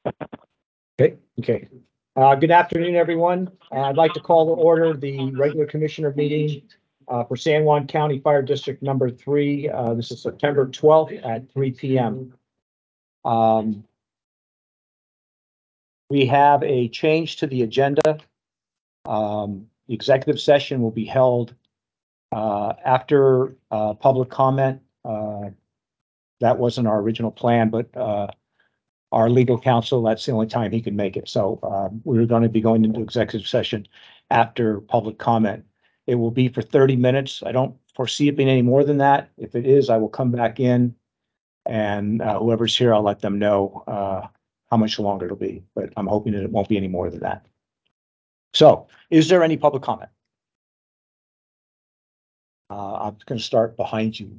Okay. Good afternoon, everyone. I'd like to call to order the regular commissioner meeting for San Juan County Fire District number 3. This is September 12th at 3 p.m. We have a change to the agenda. The executive session will be held after public comment. That wasn't our original plan, but our legal counsel, that's the only time he can make it. So we're going to be going into executive session after public comment. It will be for 30 minutes. I don't foresee it being any more than that. If it is, I will come back in, and whoever's here, I'll let them know how much longer it'll be, but I'm hoping that it won't be any more than that. So is there any public comment? I'm going to start behind you.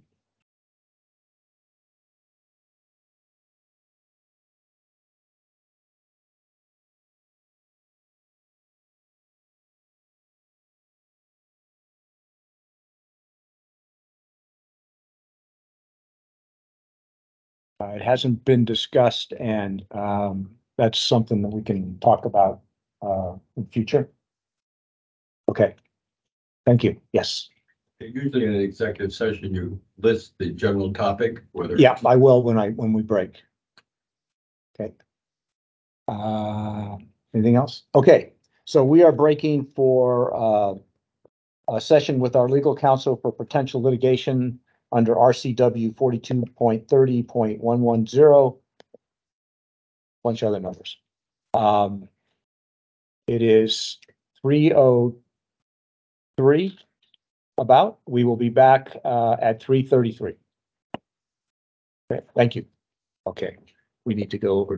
It hasn't been discussed, and that's something that we can talk about in future. Okay, thank you. Yes. Usually in an executive session, you list the general topic, whether. Yeah, I will when we break. Okay. Anything else? Okay, so we are breaking for a session with our legal counsel for potential litigation under RCW 42.30.110. Bunch of other numbers. It is 3:03 about. We will be back at 3:33. Okay, thank you. Okay, we need to go over